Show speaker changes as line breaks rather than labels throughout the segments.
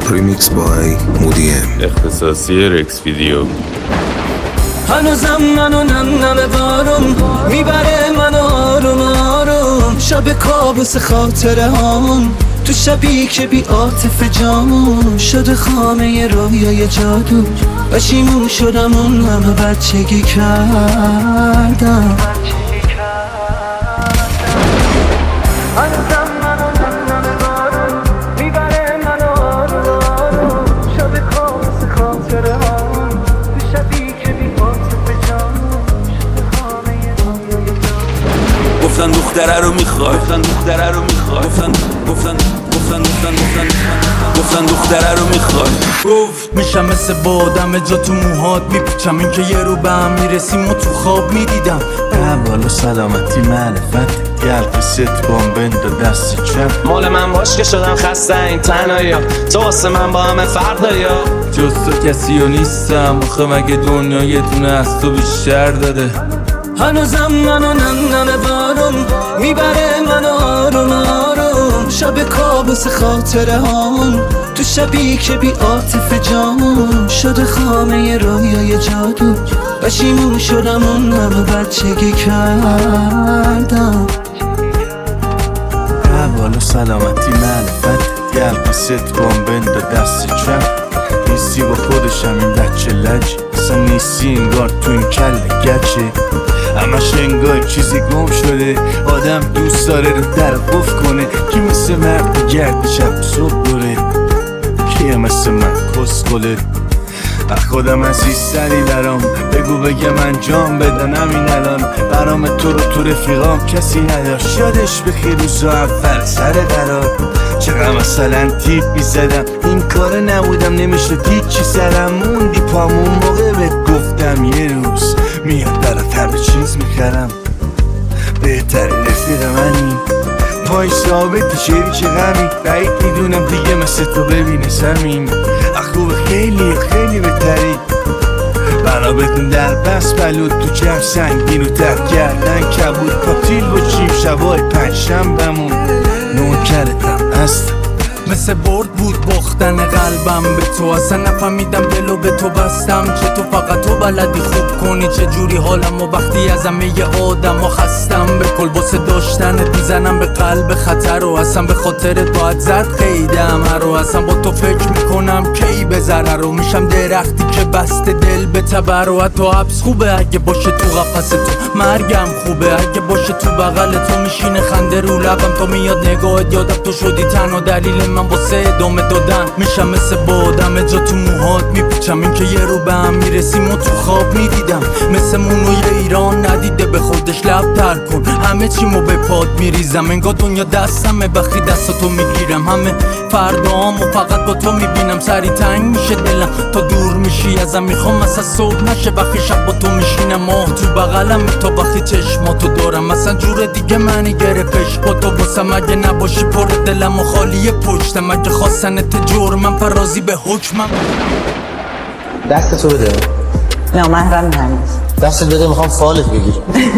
ریمیکس بای مودیم،
اختصاصی رکس ویدیو.
هنوزم منو نم بارون میبره منو آروم آروم، شب کابوس خاطره هامون تو شبی که بی عاطف جامون شده خامه رویای جادو. پشیمون شدم اون همه بچگی کردم.
گفتن دختره رو میخوای، گفتن دختره رو میخوای، گفتن دختره رو میخوای. گفت
میشم مثل بادم جا تو موهات میپیچم، این که یه رو به هم میرسیم و تو خواب میدیدم.
بالا سلامتی معرفت گرد ست بامبند و دست چپ
مال من باش که شدم خسته این تنهایی، تو واسه من با همه فرق داری.
جز تو کسی ها نیستم آخه مگه دنیا یه دونه از تو بیشتر داده.
هنوزم منو نم بارون میبره منو آروم آروم، شب کابوس خاطره هامون تو شبی که بی عاطف جامون شده خامه رویای جادو. پشیمون شدم اون همه بچگی کردم.
بالا سلامتی معرفت گرد ست بامبند و دست چپ نیستی با خودشم این بچه لج، اصلا نیستی انگار تو این کل گچه، همش انگار چیزی گم شده. آدم دوست داره رو در قفل کنه، کی مثل مرد گرد شب صبح دوره، کیه مثل من کسخله. خودم عزیزتری برام بگو بگم انجام بدن همین الان، برام تو رو تو رفیقام کسی نداشت. یادش بخیر روزا اول سر قرار چقدر مثلا تیپ میزدم، این کار نبودم نمیشه دید چی سرم موندی پامون موقع بهت گفتم یه روز میاد برات همه چیز میخرم. بهترین رفیق منی پای ثابت شریک غمی، بعید میدونم دیگه مثل تو ببینه زمین. خوب خیلی خیلی بهتری بنا بتون در بس بلود تو جمع سنگین و تر کردن کبود پاتیل باشیم شبای پنجشنبه‌مون نوکرتم هستم.
مثل برد بود باختن قلبم به تو، اصلا نفهمیدم دلو به تو بستم. چه تو فقط تو بلدی خوب کنی چه جوری حالم و وقتی از همه آدم و خستم. به کل باسه داشتنت میزنم به قلب خطر و اصلا به خاطرت باید زد قیده همه رو. اصلا با تو فکر میکنم کی به ضرر رو میشم درختی که بسته دل به تبر و حتی حبس خوبه اگه باشه تو قفس تو، مرگم خوبه اگه باشه تو بغل تو. میشینه خنده رو لبم تا میاد نگاهت یادم تو شدی تنها دلیل من واسه ادامه دادن. میشم مثل بادم جا تو موهات میپیچم، این که یه رو به هم میرسیم و تو خواب میدیدم. مثل مونوی ایران ندیده به خودش لب تر کن، همه چیمو به پاد میریزم انگار دنیا دستمه وقتی دستاتو میگیرم. همه فردامو فقط با تو میبینم، سری تنگ میشه دلم تا دور میشی ازم. میخوام مثلا صبح نشه وقتی شب با تو میشینم، ماه تو بغلم تا وقتی چشماتو دارم. مثلا جور دیگه منی گرفتش با تو واسم، اگه نباشی پر دلم و خالی پشتم. اگه خواستنت جرمم فرازی به حکمم.
دستتو بده.
نامحرم هنوز
دستت بده، میخوام فالت بگیرم.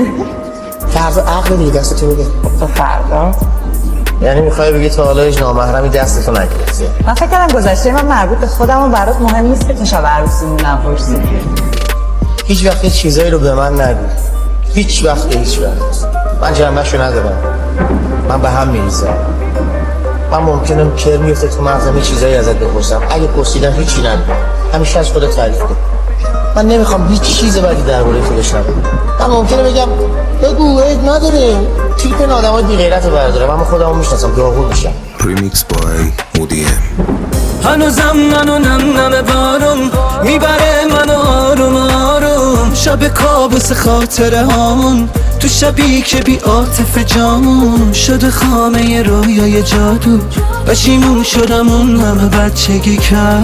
فردا عقل دیگه، دستتو بده.
تا فردا
یعنی میخوای بگی تا حالا هیچ نامحرمی دستتو نگرفته؟
من فکر کردم گذشته من مربوط به خودم و برات مهم نیست که شب عروسیمون نپرسی.
هیچ وقت هیچ چیزایی رو به من نگو، هیچ وقت. من جنبه‌شو ندارم، من به هم میریزم. من ممکنم کر میفته تو مغزم یه چیزایی ازت بپرسم، اگه پرسیدم هیچی نگو، همیشه از خودت تعریف کن. من نمیخوام هیچ چیز بدی درباره تو بشنوم. من ممکنه بگم بگو عیب نداره، تیپ این آدمای بی غیرت رو بردارم، اما خودمو میشناسم داغون میشم.
ریمیکس بای مودیم.
هنوزم منو نم بارون میبره منو آروم آروم، شب کابوس خاطره هامون تو شبی که بی عاطف جامون شده خامه رویای جادو. پشیمون شدم اون همه بچگی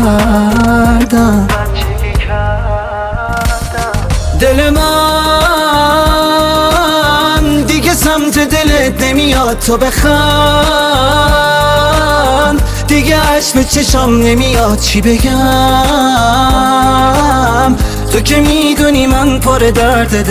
کردم. دل من دیگه سمت دلت نمیاد تو بخند، دیگه عشق به چشام نمیاد چی بگم. تو که میدونی من پر درد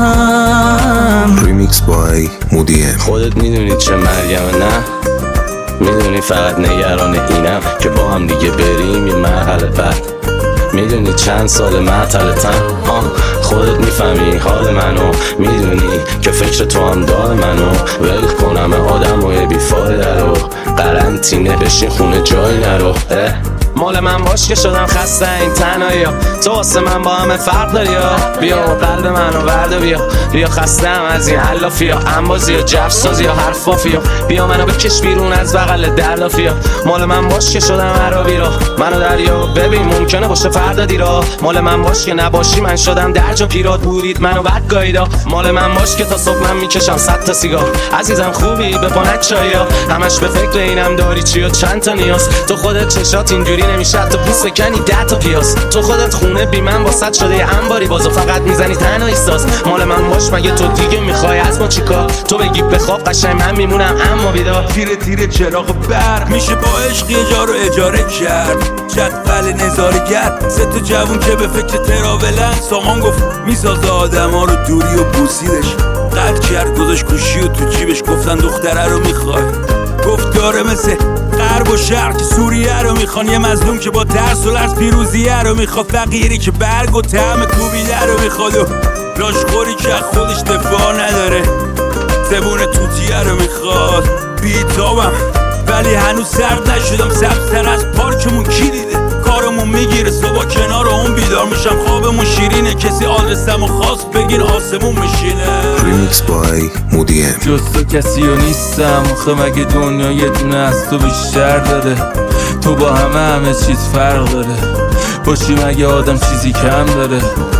دلم.
ریمیکس بای مودیم.
خودت میدونی چه مرگمه نه؟ میدونی فقط نگران اینم که با هم دیگه بریم یه مرحله بعد. میدونی چند سال معطلتم، خودت میفهمی حال منو، میدونی که فکر تو هم دار منو. ول کنم آدمای بیفایده رو، قرنطینه بشین خونه جای نرو. مال من باش که شدم خسته این تنهایی ها، تو واسه من با همه فرق داری ها. بیا قلب منو برد بیا خستم از این علافی ها، انبازی یا جفسازی یا حرفافی ها. بیا منو بکش بیرون از بغل دردافی ها. مال من باش که شدم عربی را، منو دریا ببین ممکنه باشه فردا دیرا. مال من باش که نباشی من شدم درجا پیرات بورید منو بد گاییدا. مال من باش که تا صبح من میکشم 100 تا سیگار. عزیزم خوبی به پانت چایا، همش به فکر اینم داری چی و چند تا نیاز. تو خودت چشات اینجوری نمیشه تو پوست کنی 10 تا پیاز. تو خودت خونه بی من واسط شده یه انباری، بازو فقط میزنی تنها ایستاز. مال من باش مگه تو دیگه میخوای از ما چیکار؟ تو بگی بخواب قشنگ من میمونم اما بیدار.
تیره چراغ برق میشه با عشق یه جا رو اجاره کرد. جدول نظارگر 3 تا جوون که به فکر تراولن. سامان گفت میسازه آدم ها رو دوری و بوسیدش. قد کرد گذاشت گوشی و تو جیبش. گفتن دختره رو میخوای، گفت داره مثل غرب و شرق سوریه رو میخوان. یه مظلوم که با ترس و لرز پیروزیه رو میخواد. فقیری که برگ و طعم کوبیده رو میخواد و لاشخوری که خودش دفاع نداره. زبون توتیه رو میخواد. بیتابم ولی هنوز سرد نشدم. سبزتر از پارکمون کی دیده؟ کارمون میگیره صبح کنار اون بیدار میشم. خوابمون شیرینه کسی آدرسمو خواست بگین آسمون میشینه.
Remix by Moody M.
جز تو کسی رو نیستم آخه مگه دنیا یه دونه از تو بیشتر داره؟ تو با همه چیز فرق داره، باشی مگه آدم چیزی کم داره؟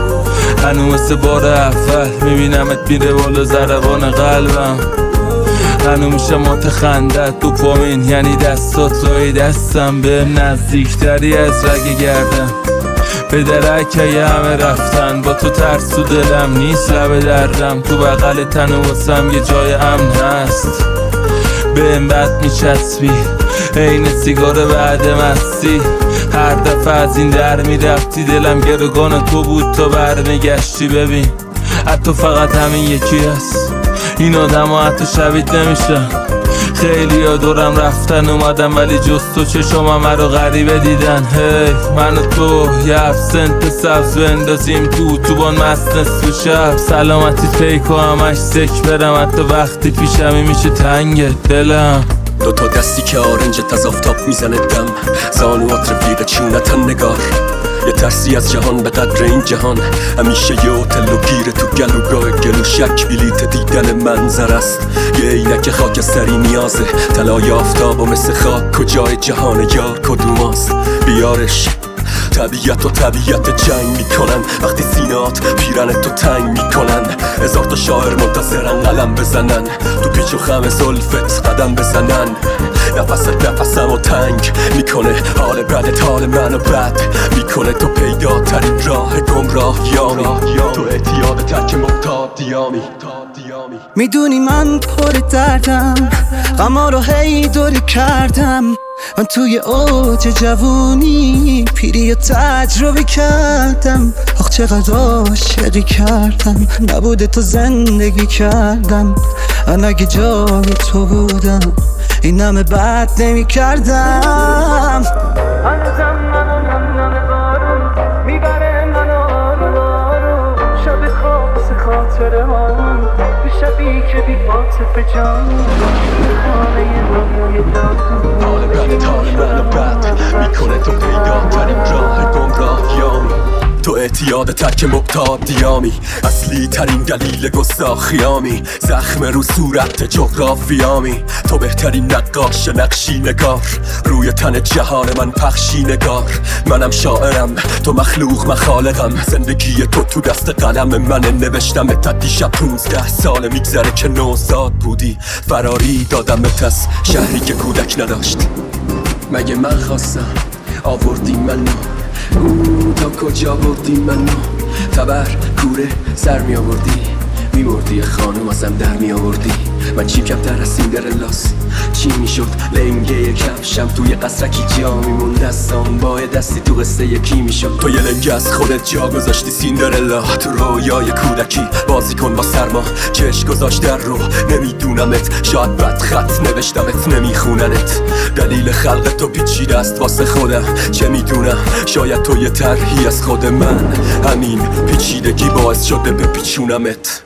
هنو مثل بار اول میبینمت میره بالا ضربان قلبم. هنو میشه مات خندت دوپامین یعنی دستات لای دستم. به نزدیکتری از رگ گردم به درکه همه رفتن. با تو ترس تو دلم نیست لب دردم. تو بغل تن و واسم یه جای امن هست. به این بد میچسبی این سیگار بعد مستی. هر دفعه از این در میرفتی دلم گروگان تو بود تا برمیگشتی. ببین حتی فقط همین یکی هست، این آدم ها حتی شبیه نمیشن. خیلی ها دورم رفتن اومدم ولی جز تو چشم همه رو غریبه دیدن. هی من و تو یه ابسنت سبز بندازیم تو بان مست نصف شب. سلامتی پیک و همش سک برم حتی وقتی پیشمی میشه تنگ دلم.
2 تا دستی که آرنجت از آفتاب میزنه دم. زانوات رفیق چونتن نگار. یه ترسی از جهان به قدر این جهان. همیشه یه هتل و گیره تو گلوگاه گلو شک بلیت دیدن منظر است. یه عینک خاکستری نیازه طلای آفتاب و مثل خاک کجای جهان یار کدوماست؟ بیارش طبیعت و طبیعت جنگ میکنن وقتی سینات پیرنتو تنگ میکنن. 1000 تا شاعر منتظرن قلم بزنن تو پیچ و خم زلفت قدم بزنن. نفست نفسمو تنگ میکنه حال بدت حال منو بد میکنه. تو پیداترین راه گمراهیامی، تو اعتیاد ترک مبتادیامی.
میدونی من پر دردم، غما رو هی دوری کردم. من توی اوج جوونی پیری رو تجربه کردم. آخ چقدر عاشقی کردم، نبوده تو زندگی کردم. من اگه جای تو بودم این همه بد نمی کردم. هنوزم منو بارون میبره منو آروم آروم. شب خواب واسه خاطره هامون تو شبی که بی عاطفه جامون. خانه رویای دادون
حال بدت حال منو بد میکنه. تو پیداترین راه گمراهیامی، تو اعتیاد ترک مبتادیامی. اصلی ترین دلیل گستاخیامی، زخم رو صورت جغرافیامی. تو بهترین نقاش نقشی نگار، روی تن جهان من پخشی نگار. منم شاعرم تو مخلوق مخالقم. زندگی تو دست قلم من نوشتم. تا دیشب 15 سال میگذره که نوزاد بودی. فراری دادمت از شهری که کودک نداشت. مگه من خواستم آوردی منو تا کجا بردی منو؟ تبر کوره سر می آوردی میمردی خانم ازم در میآوردی. من چیم کمتر از سیندرلاس چی میشد لنگه کفشم توی قصرکی جا میموند دستام با دستی تو قصه یکی میشد. تو یه لنگه از خودت جا گذاشتی سیندرلا تو رویای کودکی بازی کن با سرما چشم گذاشت در رو نمیدونمت شاید بد خط نوشتمت نمیخوننت دلیل خلق تو پیچیده است واسه خودم چه میدونم شاید تو یه طرحی از خود من همین پیچیدگی باعث شده بپیچونمت.